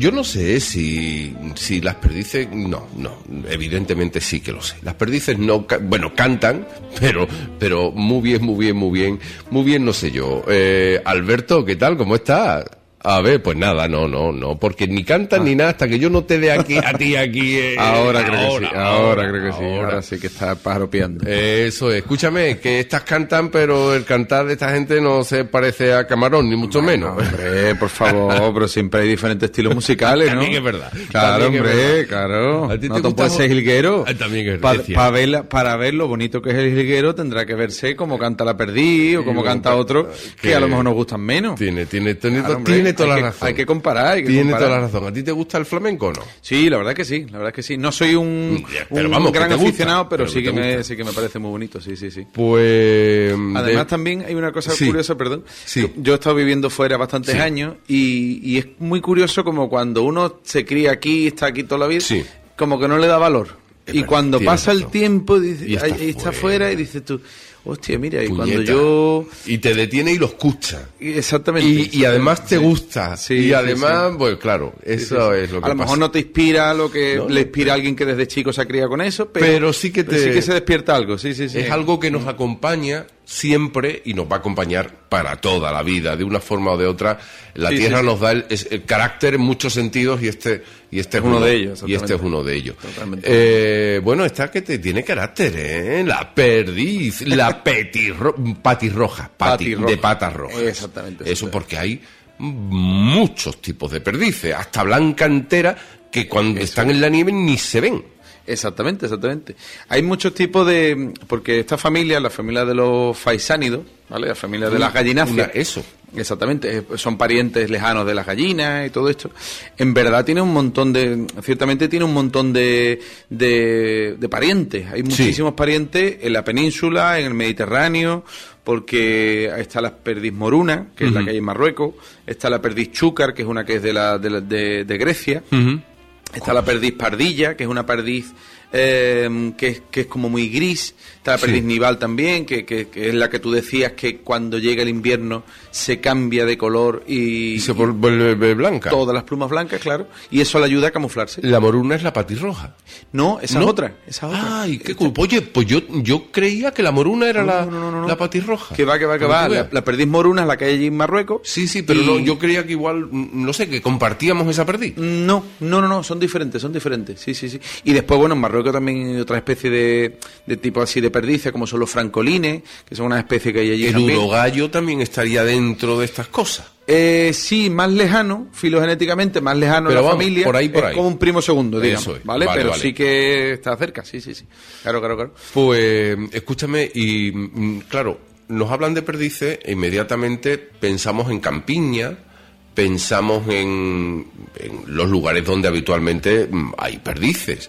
Yo no sé si las perdices... No, evidentemente sí que lo sé. Las perdices no... Bueno, cantan, pero muy bien, no sé yo. Alberto, ¿qué tal? ¿Cómo estás? A ver, pues nada, no, porque ni cantan ni nada hasta que yo no te dé aquí a ti aquí. Ahora creo que sí. Ahora sí que está pajaropeando. Eso es. Escúchame, que estas cantan, pero el cantar de esta gente no se parece a Camarón, ni mucho menos. Hombre, por favor, pero siempre hay diferentes estilos musicales, ¿no? También es verdad. Claro, hombre, claro. ¿A ti no te puede ser jilguero. También es verdad. Para ver lo bonito que es el jilguero tendrá que verse como canta la Perdiz o como canta otro que a lo mejor nos gustan menos. Tiene toda la razón. Hay que comparar. Tiene toda la razón. ¿A ti te gusta el flamenco o no? Sí, la verdad que sí. No soy un gran aficionado, pero sí que me parece muy bonito, sí. Pues... Además también hay una cosa curiosa, perdón. Sí. Yo he estado viviendo fuera bastantes años y es muy curioso como cuando uno se cría aquí, está aquí toda la vida, como que no le da valor. Y cuando pasa el tiempo, dice, ahí está fuera y dices tú... Hostia, mira, y cuando yo... Y te detiene y lo escucha. Exactamente. Y además te gusta. Y además, pues claro, eso es lo que pasa. A lo mejor no te inspira lo que le inspira a alguien que desde chico se ha criado con eso, pero sí que se despierta algo, sí. Es algo que nos acompaña siempre y nos va a acompañar para toda la vida, de una forma o de otra. La tierra nos da el carácter en muchos sentidos y este es uno de ellos. Y este es uno de ellos. Bueno, esta que te tiene carácter, ¿eh? La Perdiz, la patirroja, de patas rojas. Exactamente. Eso porque hay muchos tipos de perdices, hasta blanca entera, que cuando están en la nieve ni se ven. Exactamente. Hay muchos tipos porque esta familia, la familia de los faisánidos, ¿vale? La familia de las gallináceas. Eso. Exactamente, son parientes lejanos de las gallinas y todo esto. En verdad tiene un montón de parientes. Hay muchísimos parientes en la península, en el Mediterráneo, porque está la perdiz moruna, que es la que hay en Marruecos, está la perdiz chúcar, que es una que es de Grecia. Está la perdiz pardilla, que es una perdiz que es como muy gris. Está la perdiz nival también, que es la que tú decías que cuando llega el invierno se cambia de color y se vuelve blanca. Todas las plumas blancas, claro. Y eso le ayuda a camuflarse. La moruna es la patirroja. No, esa es otra. Ay, qué cool. Oye, pues yo creía que la moruna era la patirroja. Que va. La perdiz moruna es la que hay allí en Marruecos. Sí, pero yo creía que igual, no sé, que compartíamos esa perdiz. No, son diferentes. Sí. Y después, bueno, en Marruecos también hay otra especie de tipo así de perdices, como son los francolines, que son una especie que hay allí. El urogallo también estaría dentro de estas cosas. Sí, más lejano, filogenéticamente, más lejano pero a la familia. Por ahí. Es como un primo segundo, digamos. Eso es. ¿Vale? Pero sí que está cerca, sí. Claro. Pues, escúchame, y claro, nos hablan de perdices e inmediatamente pensamos en campiña, pensamos en los lugares donde habitualmente hay perdices.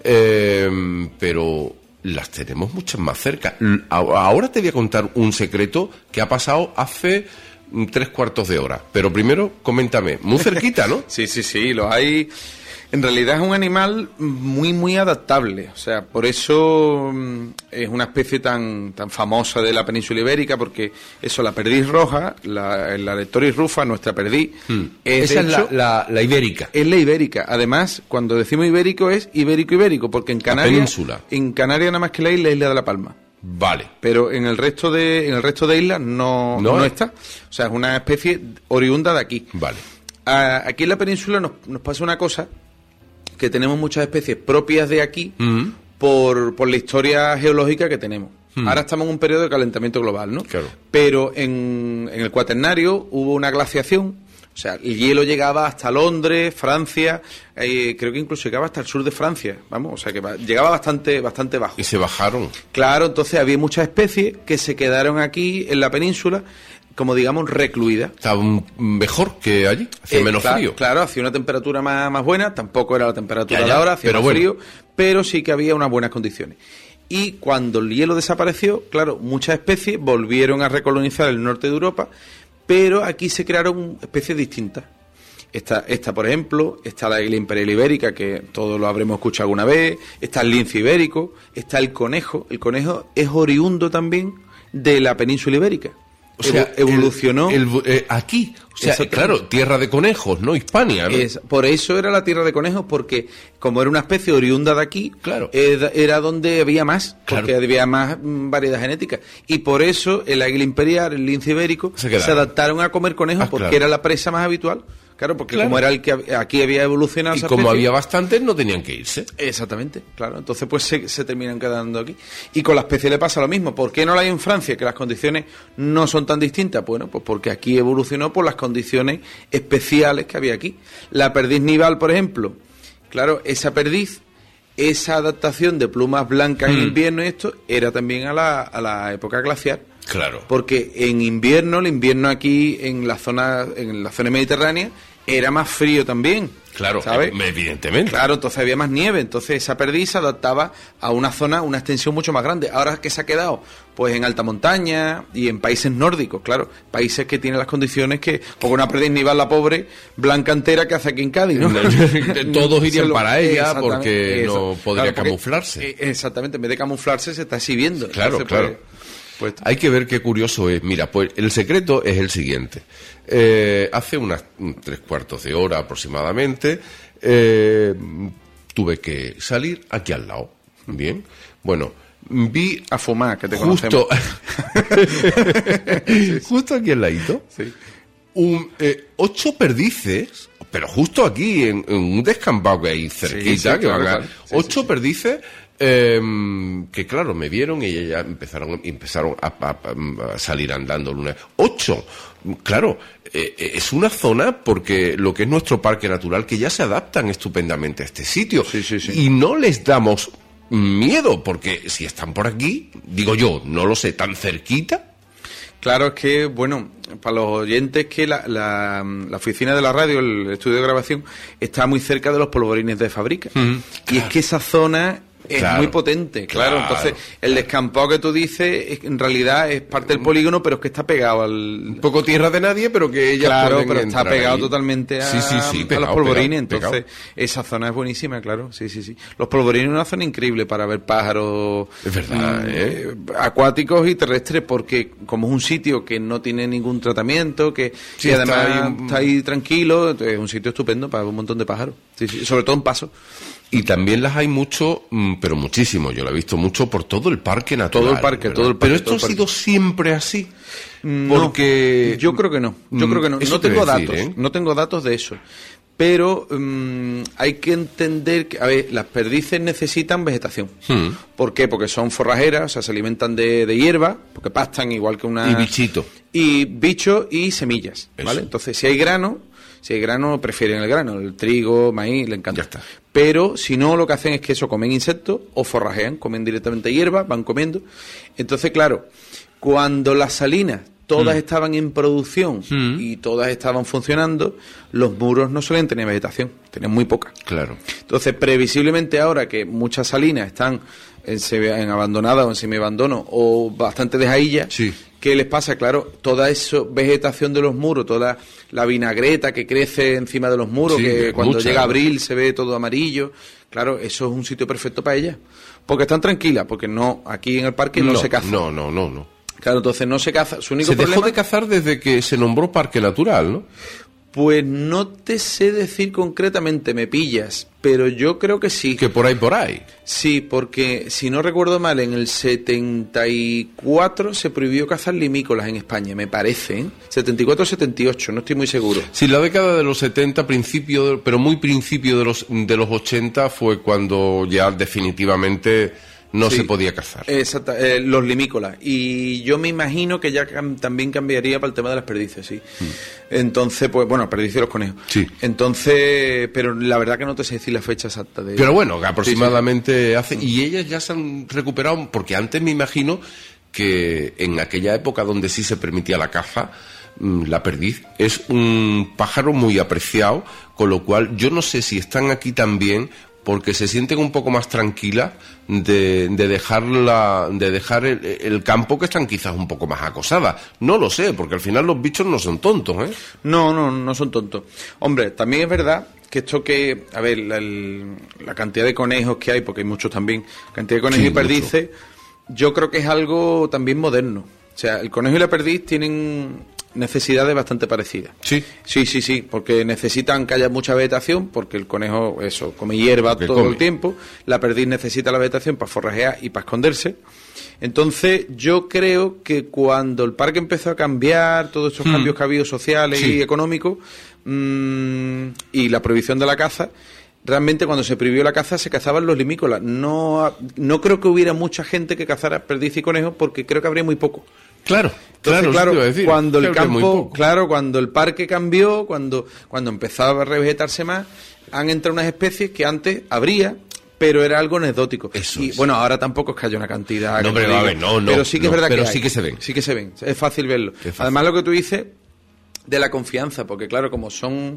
Pero las tenemos muchas más cerca. Ahora te voy a contar un secreto que ha pasado hace 3/4 de hora. Pero primero, coméntame. Muy cerquita, ¿no? Sí, lo hay. En realidad es un animal muy adaptable. O sea, por eso es una especie tan famosa de la península ibérica, porque eso, la perdiz roja, la Leptoris rufa, nuestra perdiz, esa es la ibérica. Es la ibérica. Además, cuando decimos ibérico es ibérico, porque en Canarias, nada más que la isla de La Palma. Vale. Pero en el resto de islas no está. O sea, es una especie oriunda de aquí. Vale. Aquí en la península nos pasa una cosa, que tenemos muchas especies propias de aquí por la historia geológica que tenemos. Ahora estamos en un periodo de calentamiento global, ¿no? Claro. Pero en el Cuaternario hubo una glaciación, o sea, el hielo llegaba hasta Londres, Francia, creo que incluso llegaba hasta el sur de Francia, vamos, o sea, que llegaba bastante bajo. Y se bajaron. Claro, entonces había muchas especies que se quedaron aquí en la península, como digamos, recluida. Estaba mejor que allí, hacía menos frío. Claro, hacía una temperatura más buena, tampoco era la temperatura de ahora, hacía más frío, pero sí que había unas buenas condiciones. Y cuando el hielo desapareció, claro, muchas especies volvieron a recolonizar el norte de Europa, pero aquí se crearon especies distintas. Esta, por ejemplo, está la águila imperial ibérica, que todos lo habremos escuchado alguna vez, está el lince ibérico, está el conejo. El conejo es oriundo también de la península ibérica. O sea, evolucionó aquí. O sea, claro, tierra de conejos, ¿no? Hispania, ¿no? Por eso era la tierra de conejos, porque como era una especie oriunda de aquí, claro, era donde había más, porque claro, había más variedad genética. Y por eso el águila imperial, el lince ibérico, se adaptaron a comer conejos, porque claro, era la presa más habitual. Claro, porque como era el que aquí había evolucionado. Y como había bastantes, no tenían que irse. Exactamente, claro. Entonces, pues se terminan quedando aquí. Y con la especie le pasa lo mismo. ¿Por qué no la hay en Francia? Que las condiciones no son tan distintas. Bueno, pues porque aquí evolucionó por las condiciones especiales que había aquí. La perdiz nival, por ejemplo. Claro, esa perdiz, esa adaptación de plumas blancas en invierno y esto, era también a la época glacial. Claro. Porque en invierno, el invierno aquí en la zona mediterránea era más frío también. Claro, ¿sabes? Evidentemente. Claro, entonces había más nieve, entonces esa perdiz se adaptaba a una zona, una extensión mucho más grande. Ahora que se ha quedado, pues en alta montaña y en países nórdicos, claro, países que tienen las condiciones que, porque una perdiz nival, la pobre, blanca entera que hace aquí en Cádiz, ¿no? Todos irían para ella porque no podría camuflarse. Exactamente, en vez de camuflarse se está exhibiendo. Claro, entonces, claro. Pues hay que ver qué curioso es. Mira, pues el secreto es el siguiente. Hace unas 3/4 de hora aproximadamente tuve que salir aquí al lado. Bien. Bueno, vi a fumar, que te justo conocemos. Justo aquí al ladito. Sí. 8 perdices, pero justo aquí en un descampado que hay cerquita, que van a 8 perdices. Que claro, me vieron y ya empezaron a salir andando. 8, claro, es una zona, porque lo que es nuestro parque natural, que ya se adaptan estupendamente a este sitio. Y no les damos miedo, porque si están por aquí, digo yo, no lo sé, tan cerquita. Claro, es que, bueno, para los oyentes, que la oficina de la radio, el estudio de grabación, está muy cerca de los polvorines de fábrica. Y es que esa zona es muy potente, claro. Entonces, el descampado que tú dices, en realidad es parte del polígono, pero es que está pegado al... Un poco tierra de nadie, pero que ella claro, pero está pegado ahí totalmente a los polvorines. Entonces, pegado. Esa zona es buenísima, claro. Sí. Los polvorines es una zona increíble para ver pájaros... Es verdad, acuáticos y terrestres, porque como es un sitio que no tiene ningún tratamiento, que y además está ahí tranquilo, entonces es un sitio estupendo para ver un montón de pájaros. Sí, sobre todo en paso. Y también las hay mucho, pero muchísimo. Yo la he visto mucho por todo el parque natural. Todo el parque. Pero esto ha sido siempre así. Porque no, yo creo que no. No tengo datos. No tengo datos de eso. Pero hay que entender que, a ver, las perdices necesitan vegetación. ¿Por qué? Porque son forrajeras, o sea, se alimentan de hierba, porque pastan igual que una... Y bichito. Y bichos y semillas, ¿vale? Eso. Entonces, si hay grano, prefieren el grano, el trigo, maíz, le encanta. Ya está. Pero si no, lo que hacen es que eso, comen insectos o forrajean, comen directamente hierba, van comiendo. Entonces, claro, cuando las salinas todas estaban en producción y todas estaban funcionando, los muros no suelen tener vegetación, tienen muy poca. Claro. Entonces, previsiblemente ahora que muchas salinas están en abandonadas o en semiabandono o bastante dejadillas, ¿qué les pasa? Claro, toda esa vegetación de los muros, toda la vinagreta que crece encima de los muros, que cuando llega abril se ve todo amarillo, claro, eso es un sitio perfecto para ellas. Porque están tranquilas, porque no, aquí en el parque no se caza. No. Claro, entonces no se caza. Su único problema... dejó de cazar desde que se nombró parque natural, ¿no? Pues no te sé decir concretamente, me pillas, pero yo creo que sí. Que por ahí. Sí, porque si no recuerdo mal, en el 74 se prohibió cazar limícolas en España, me parece, ¿eh? 74 o 78, no estoy muy seguro. Sí, la década de los 70, pero muy principio de los 80 fue cuando ya definitivamente... No se podía cazar. Exacto, los limícolas. Y yo me imagino que ya también cambiaría para el tema de las perdices, sí. Entonces, pues bueno, perdices y los conejos. Sí. Entonces, pero la verdad que no te sé decir la fecha exacta de... Pero bueno, aproximadamente hace... Y ellas ya se han recuperado, porque antes me imagino que en aquella época donde sí se permitía la caza, la perdiz es un pájaro muy apreciado, con lo cual yo no sé si están aquí también porque se sienten un poco más tranquilas de dejar el campo, que están quizás un poco más acosadas. No lo sé, porque al final los bichos no son tontos, ¿eh? No son tontos. Hombre, también es verdad que esto que, a ver, la cantidad de conejos que hay, porque hay muchos también, cantidad de conejos y perdices, yo creo que es algo también moderno. O sea, el conejo y la perdiz tienen necesidades bastante parecidas. Sí. Sí, porque necesitan que haya mucha vegetación, porque el conejo, come hierba todo el tiempo, la perdiz necesita la vegetación para forrajear y para esconderse. Entonces, yo creo que cuando el parque empezó a cambiar, todos estos cambios que ha habido sociales y económicos, y la prohibición de la caza, realmente cuando se prohibió la caza se cazaban los limícolas. No creo que hubiera mucha gente que cazara perdiz y conejo, porque creo que habría muy poco. Claro, cuando el campo, cuando el parque cambió, cuando empezaba a revegetarse más, han entrado unas especies que antes habría, pero era algo anecdótico. Bueno, ahora tampoco es que haya una cantidad. No, pero sí que es verdad que sí que se ven. Sí que se ven, es fácil verlo. Además, lo que tú dices de la confianza, porque claro, como son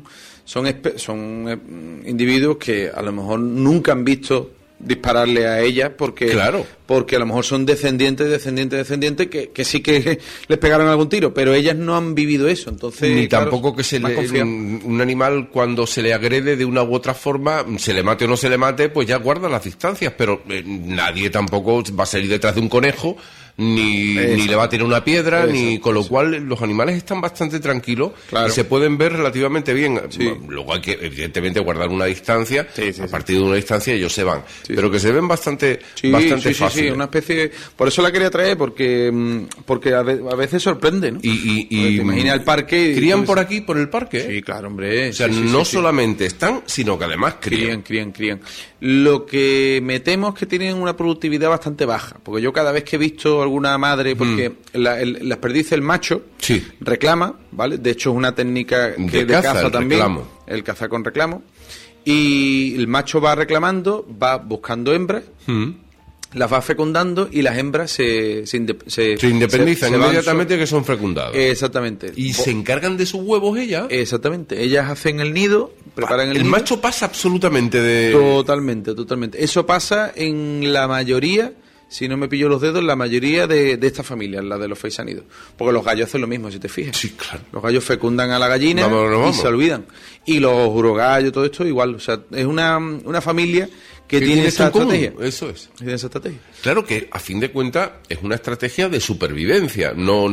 individuos que a lo mejor nunca han visto dispararle a ellas, porque a lo mejor son descendientes que sí que les pegaron algún tiro, pero ellas no han vivido eso. Entonces, ni tampoco que un animal, cuando se le agrede de una u otra forma, se le mate o no se le mate, pues ya guarda las distancias, pero nadie tampoco va a salir detrás de un conejo, ni le va a tirar una piedra, con lo cual los animales están bastante tranquilos y se pueden ver relativamente bien. Luego hay que, evidentemente, guardar una distancia. A partir de una distancia ellos se van, pero que se ven bastante fácil. Sí, una especie. Por eso la quería traer, porque a veces sorprende, ¿no? Y te imaginas el parque. ¿Crían por aquí, por el parque? Sí, claro, hombre. O sea, no solamente están, sino que además crían. Crían. Lo que me temo es que tienen una productividad bastante baja, porque yo cada vez que he visto alguna madre, porque las perdices, el macho reclama, ¿vale? De hecho es una técnica que de caza también, el caza con reclamo, y el macho va reclamando, va buscando hembras, las va fecundando y las hembras se independizan inmediatamente que son fecundadas. Exactamente. ¿Y se encargan de sus huevos ellas? Exactamente. Ellas hacen el nido, preparan el nido. El macho pasa absolutamente de... Totalmente. Eso pasa en la mayoría, si no me pillo los dedos, la mayoría de estas familias, la de los faisanidos. Porque los gallos hacen lo mismo, si te fijas. Sí, claro. Los gallos fecundan a la gallina y se olvidan. Y los urogallos, todo esto igual. O sea, es una familia que tiene esa estrategia. Eso es. Tiene esa estrategia. Claro que, a fin de cuentas, es una estrategia de supervivencia. No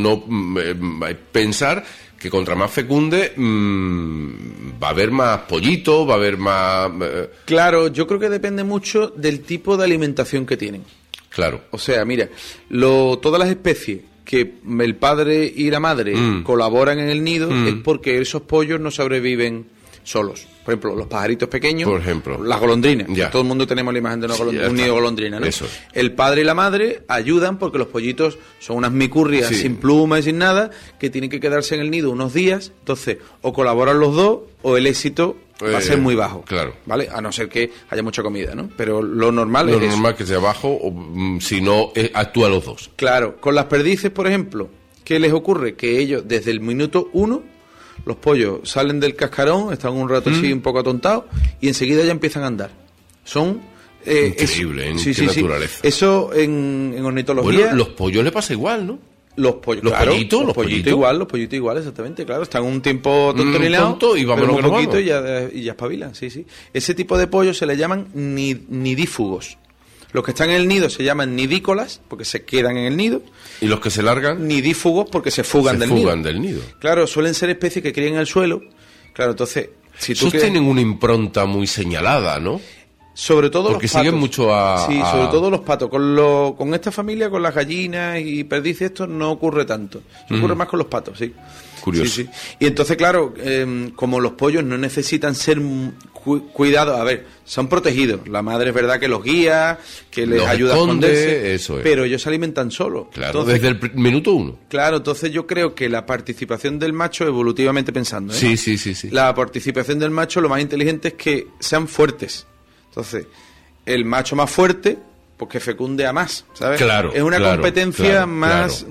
pensar que contra más fecunde va a haber más pollito, va a haber más... Claro, yo creo que depende mucho del tipo de alimentación que tienen. Claro. O sea, mira, todas las especies que el padre y la madre colaboran en el nido es porque esos pollos no sobreviven solos. Por ejemplo, los pajaritos pequeños, las golondrinas. Todo el mundo tenemos la imagen de un nido de golondrina, ¿no? Eso. El padre y la madre ayudan porque los pollitos son unas micurrias sin plumas y sin nada, que tienen que quedarse en el nido unos días. Entonces, o colaboran los dos o el éxito va a ser muy bajo. Claro. ¿Vale? A no ser que haya mucha comida, ¿no? Pero lo normal es que sea bajo, o si no, actúa los dos. Claro. Con las perdices, por ejemplo, ¿qué les ocurre? Que ellos, desde el minuto 1, los pollos salen del cascarón, están un rato así un poco atontados y enseguida ya empiezan a andar. Son... increíble, en qué naturaleza. Eso en ornitología... Bueno, los pollos le pasa igual, ¿no? Los pollitos igual, exactamente, claro. Están un tiempo tonto y vamos un poquito y ya espabilan, sí. Ese tipo de pollos se le llaman nidífugos. Los que están en el nido se llaman nidícolas, porque se quedan en el nido. ¿Y los que se largan? Nidífugos, porque se fugan del nido. Claro, suelen ser especies que crían en el suelo. Claro, entonces... Esos tienen una impronta muy señalada, ¿no? Sobre todo porque los patos. Siguen mucho sobre todo los patos. Con esta familia, con las gallinas y perdices, esto no ocurre tanto. Ocurre más con los patos, sí. Curioso. Sí. Y entonces, claro, como los pollos no necesitan ser cuidados, a ver, son protegidos. La madre es verdad que los guía, que les ayuda a esconderse, eso es. Pero ellos se alimentan solos. Claro, entonces, desde el minuto 1. Claro, entonces yo creo que la participación del macho, evolutivamente pensando, Sí. La participación del macho, lo más inteligente es que sean fuertes. Entonces, el macho más fuerte, pues que fecunde a más, ¿sabes? Claro. Es una competencia más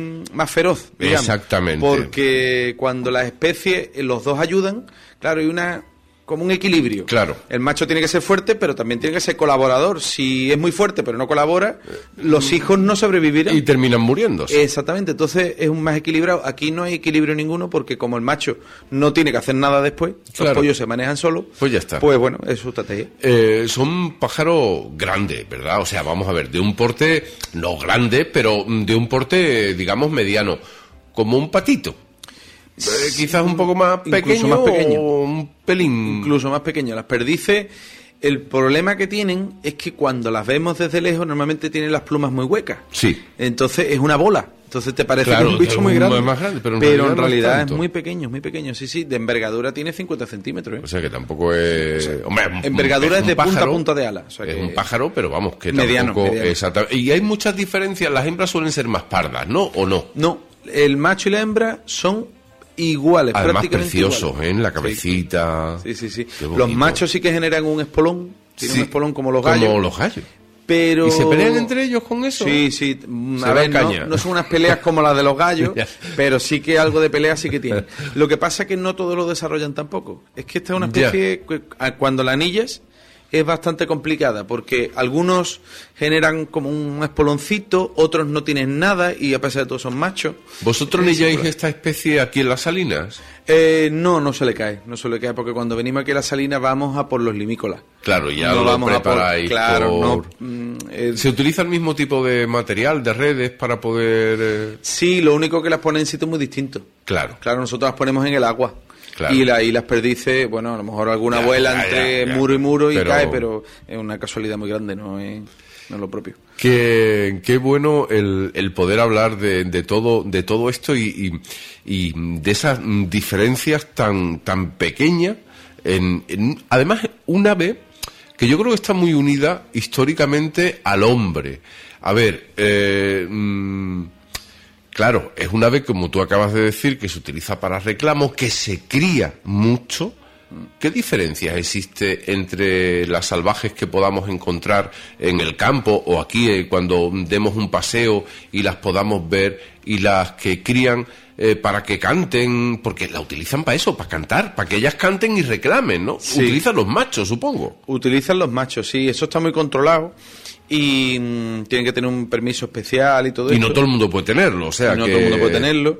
feroz, digamos. Exactamente. Porque cuando las especies, los dos ayudan, claro, hay una como un equilibrio. Claro. El macho tiene que ser fuerte, pero también tiene que ser colaborador. Si es muy fuerte, pero no colabora, los hijos no sobrevivirán. Y terminan muriéndose. Exactamente. Entonces es un más equilibrado. Aquí no hay equilibrio ninguno, porque como el macho no tiene que hacer nada después, los pollos se manejan solos. Pues ya está. Pues bueno, es su estrategia. Son pájaros grandes, ¿verdad? O sea, vamos a ver, de un porte, no grande, pero de un porte, digamos, mediano. Como un patito. Quizás un poco más pequeño, o un pelín. Incluso más pequeño. Las perdices, el problema que tienen es que cuando las vemos desde lejos normalmente tienen las plumas muy huecas. Sí. Entonces es una bola. Entonces te parece que es un bicho muy grande. Más grande, pero en realidad es muy pequeño, muy pequeño. Sí, sí, de envergadura tiene 50 centímetros. O sea que tampoco es... Hombre, envergadura es de pájaro, punta a punta de ala. O sea es que un pájaro, pero vamos, que mediano, tampoco... mediano. Exactamente. Y hay muchas diferencias. Las hembras suelen ser más pardas, ¿no? ¿O no? No, el macho y la hembra son iguales, además prácticamente preciosos, iguales. En la cabecita. Sí. Los machos sí que generan un espolón. Tienen un espolón como los gallos. Como los gallos. Pero... ¿Y se pelean entre ellos con eso? Sí. A ver, no son unas peleas como las de los gallos, pero sí que algo de pelea sí que tienen. Lo que pasa es que no todos lo desarrollan tampoco. Es que esta es una especie que cuando la anillas es bastante complicada, porque algunos generan como un espoloncito, otros no tienen nada y a pesar de todo son machos. ¿Vosotros anilláis esta especie aquí en las Salinas? No se le cae, porque cuando venimos aquí a las Salinas vamos a por los limícolas. Claro, ya lo preparáis. ¿Se utiliza el mismo tipo de material, de redes, para poder...? Sí, lo único que las ponen en sitios muy distintos. Claro, nosotros las ponemos en el agua. Claro. Y las perdices, bueno, a lo mejor alguna vuela entre muro y muro y cae, pero es una casualidad muy grande, no es lo propio. Qué bueno el poder hablar de todo esto y de esas diferencias tan pequeñas. Además, un ave que yo creo que está muy unida históricamente al hombre. A ver, claro, es un ave, como tú acabas de decir, que se utiliza para reclamo, que se cría mucho. ¿Qué diferencias existe entre las salvajes que podamos encontrar en el campo o aquí cuando demos un paseo y las podamos ver y las que crían para que canten? Porque la utilizan para eso, para cantar, para que ellas canten y reclamen, ¿no? Sí. Utilizan los machos, supongo. Utilizan los machos, sí, eso está muy controlado. Y tienen que tener un permiso especial y todo eso. Y no todo el mundo puede tenerlo, o sea no todo el mundo puede tenerlo,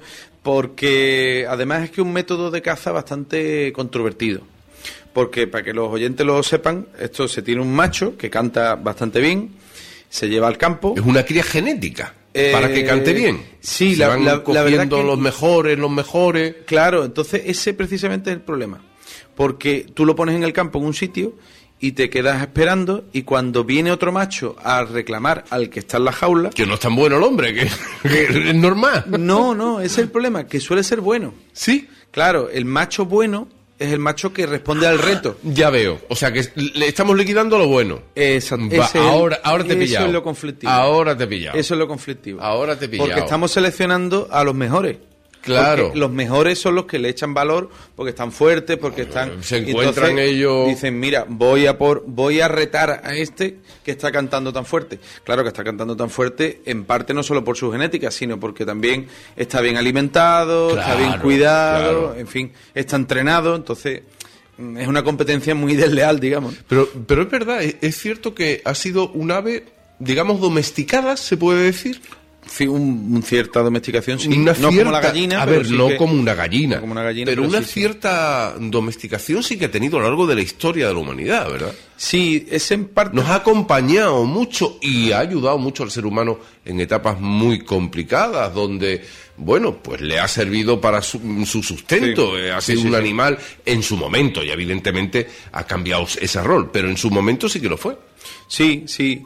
porque además es que es un método de caza bastante controvertido. Porque, para que los oyentes lo sepan, esto se tiene un macho que canta bastante bien, se lleva al campo. Es una cría genética, para que cante bien. Sí, la verdad que los mejores. Claro, entonces ese precisamente es el problema. Porque tú lo pones en el campo en un sitio y te quedas esperando, y cuando viene otro macho a reclamar al que está en la jaula... Que no es tan bueno el hombre, que es normal. No, ese es el problema, que suele ser bueno. ¿Sí? Claro, el macho bueno es el macho que responde al reto. Ya veo, o sea que le estamos liquidando lo bueno. Exacto. Ahora te he pillado. Eso es lo conflictivo. Ahora te he pillado. Eso es lo conflictivo. Ahora te he pillado. Porque estamos seleccionando a los mejores. Claro. Porque los mejores son los que le echan valor, porque están fuertes, porque están... Se encuentran ellos... Dicen, mira, voy a retar a este que está cantando tan fuerte. Claro que está cantando tan fuerte, en parte no solo por su genética, sino porque también está bien alimentado, está bien cuidado, en fin, está entrenado, entonces... Es una competencia muy desleal, digamos. Pero es verdad, es cierto que ha sido un ave, digamos, domesticada, ¿se puede decir? Sí, cierta domesticación, sí. No como la gallina. A ver, sí no como una gallina. No como una gallina, pero una cierta domesticación sí que ha tenido a lo largo de la historia de la humanidad, ¿verdad? Sí, es en parte... Nos ha acompañado mucho y ha ayudado mucho al ser humano en etapas muy complicadas, donde, bueno, pues le ha servido para su sustento. Sí. Ha sido un animal en su momento, y evidentemente ha cambiado ese rol, pero en su momento sí que lo fue. Sí.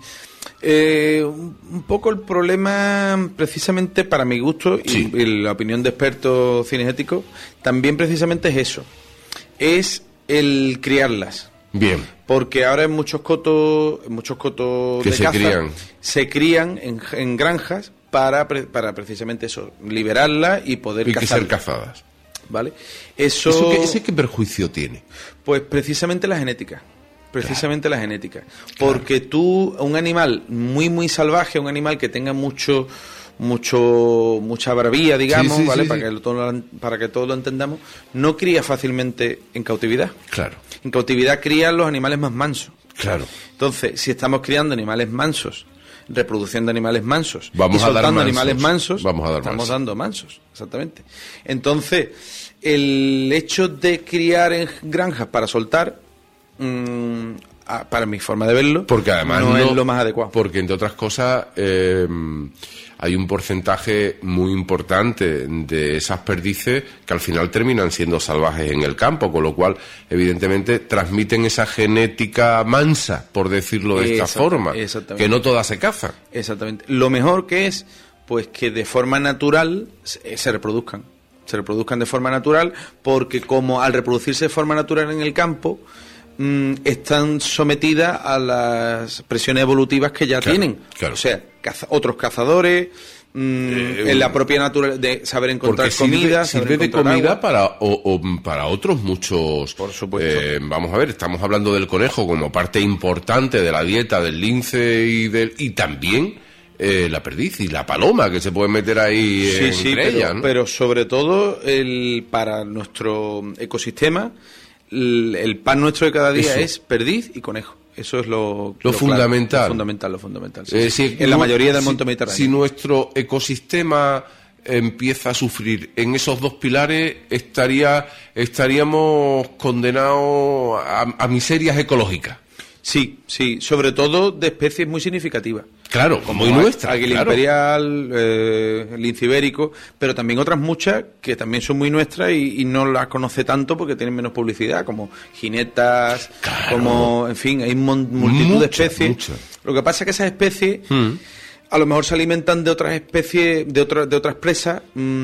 Un poco el problema, precisamente para mi gusto y la opinión de expertos cinegéticos, también precisamente es eso, es el criarlas. Bien. Porque ahora en muchos cotos que de caza se crían en granjas para precisamente eso, liberarlas y poder cazar. Y que ser cazadas. ¿Vale? ¿Ese qué perjuicio tiene? Pues precisamente la genética. La genética. Porque tú, un animal muy, muy salvaje, un animal que tenga mucho mucha bravía, digamos, ¿vale? Para que todos lo entendamos, no cría fácilmente en cautividad. Claro. En cautividad crían los animales más mansos. Claro. Entonces, si estamos criando animales mansos, reproduciendo animales mansos, vamos y soltando a dar animales mansos, estamos dando mansos, exactamente. Entonces, el hecho de criar en granjas para soltar, para mi forma de verlo, porque además no es lo más adecuado. Porque, entre otras cosas, hay un porcentaje muy importante de esas perdices que al final terminan siendo salvajes en el campo, con lo cual, evidentemente, transmiten esa genética mansa, por decirlo de esta forma, que no todas se cazan. Exactamente. Lo mejor que es, pues, que de forma natural se reproduzcan. Se reproduzcan de forma natural, porque como al reproducirse de forma natural en el campo, están sometidas a las presiones evolutivas que ya tienen. Claro. O sea, otros cazadores, en la propia naturaleza de saber encontrar comida. Sirve de comida para otros muchos. Por supuesto. Vamos a ver, estamos hablando del conejo como parte importante de la dieta del lince y también la perdiz y la paloma que se puede meter ahí entre ellas, ¿no? Pero sobre todo para nuestro ecosistema, el pan nuestro de cada día es perdiz y conejo. Eso es lo fundamental. Claro, lo fundamental. Sí. En la mayoría del monte mediterráneo. Si nuestro ecosistema empieza a sufrir en esos dos pilares, estaríamos condenados a miserias ecológicas. Sí, sobre todo de especies muy significativas. Claro, como nuestra. Águila imperial, el lince ibérico, pero también otras muchas que también son muy nuestras y no las conoce tanto porque tienen menos publicidad, como jinetas, como, en fin, hay multitud de especies. Muchas. Lo que pasa es que esas especies a lo mejor se alimentan de otras especies, de otras presas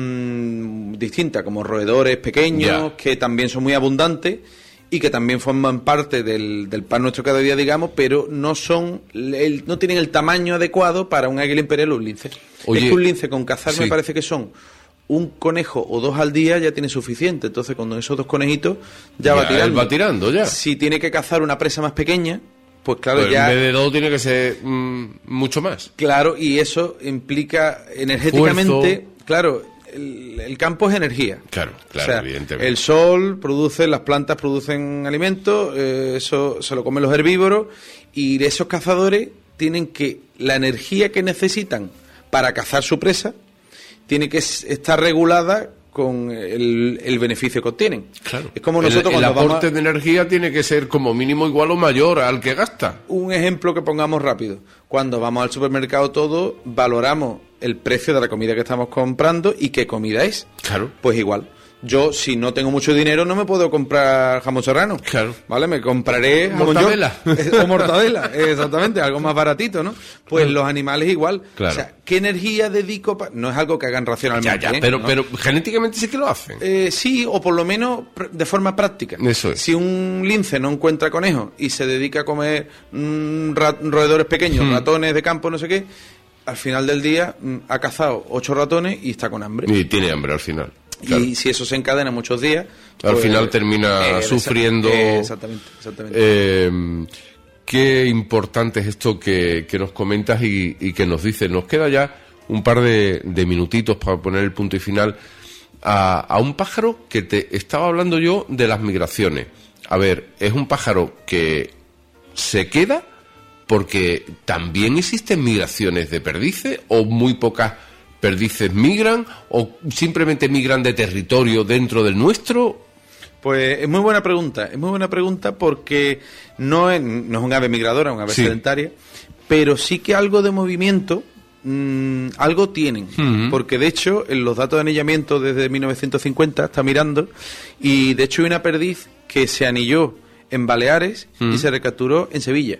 distintas, como roedores pequeños, que también son muy abundantes y que también forman parte del pan nuestro cada día, digamos, pero no tienen el tamaño adecuado para un águila imperial o un lince. Oye, es que un lince con cazar me parece que son un conejo o dos al día ya tiene suficiente. Entonces, cuando esos dos conejitos ya va tirando. Él va tirando ya. Si tiene que cazar una presa más pequeña, pues claro, pero ya... en vez de dos tiene que ser mucho más. Claro, y eso implica energéticamente... Esfuerzo. Claro, el campo es energía. Claro, o sea, evidentemente. El sol produce, las plantas producen alimentos, eso se lo comen los herbívoros, y esos cazadores tienen la energía que necesitan para cazar su presa tiene que estar regulada con el beneficio que obtienen. Claro. Es como nosotros el aporte de energía tiene que ser como mínimo igual o mayor al que gasta. Un ejemplo que pongamos rápido. Cuando vamos al supermercado todos valoramos el precio de la comida que estamos comprando y qué comida es. Claro. Pues igual. Yo, si no tengo mucho dinero, no me puedo comprar jamón serrano. Claro. ¿Vale? Me compraré mortadela. O mortadela, exactamente, algo más baratito, ¿no? Pues los animales igual. Claro. O sea, ¿qué energía dedico? No es algo que hagan racionalmente. Ya, pero genéticamente sí que lo hacen. Sí, o por lo menos de forma práctica. Eso es. Si un lince no encuentra conejos y se dedica a comer roedores pequeños, ratones de campo, no sé qué, al final del día ha cazado 8 ratones y está con hambre. Y tiene hambre al final. Claro. Y si eso se encadena muchos días... Al final termina sufriendo... Exactamente. Qué importante es esto que nos comentas y que nos dices. Nos queda ya un par de minutitos para poner el punto y final a un pájaro que te estaba hablando yo de las migraciones. A ver, es un pájaro que se queda porque también existen migraciones de perdices o muy pocas perdices migran o simplemente migran de territorio dentro del nuestro. Pues es muy buena pregunta porque no es un ave migradora, es un ave sedentaria, pero sí que algo de movimiento algo tienen, porque de hecho en los datos de anillamiento desde 1950 está mirando y de hecho hay una perdiz que se anilló en Baleares y se recapturó en Sevilla.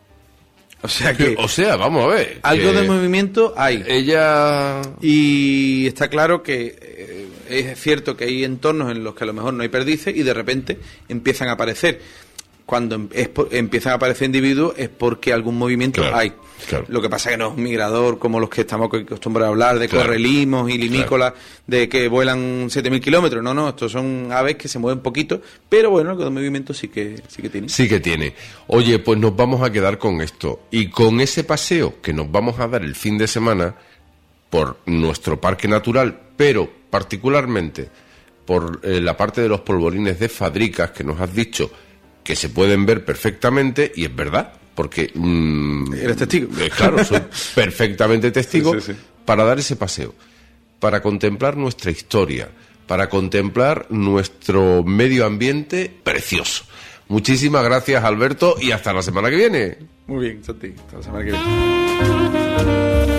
O sea, vamos a ver. Algo de movimiento hay. Ella... Y está claro que es cierto que hay entornos en los que a lo mejor no hay perdices y de repente empiezan a aparecer. Cuando empiezan a aparecer individuos es porque algún movimiento hay. Claro. Lo que pasa es que no es un migrador como los que estamos acostumbrados a hablar, de correlimos y limícolas, de que vuelan 7.000 kilómetros. No, estos son aves que se mueven poquito, pero bueno, algo de movimiento sí que tiene. Sí que tiene. Oye, pues nos vamos a quedar con esto. Y con ese paseo que nos vamos a dar el fin de semana, por nuestro parque natural, pero particularmente por la parte de los polvorines de Fadricas, que nos has dicho que se pueden ver perfectamente, y es verdad, porque... ¿Eres testigo? Claro, soy perfectamente testigo, sí. Para dar ese paseo, para contemplar nuestra historia, para contemplar nuestro medio ambiente precioso. Muchísimas gracias, Alberto, y hasta la semana que viene. Muy bien, Santi, hasta la semana que viene.